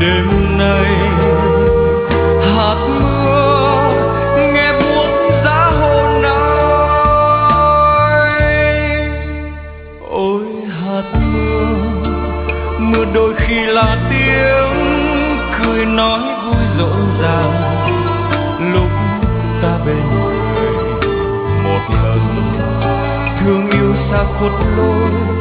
đêm nay. Hạt mưa nghe buốt giá hồn ai. Ôi hạt mưa, mưa đôi khi là tiếng cười nói vui rộn ràng lúc ta bên người một lần. Thương yêu xa khuất lối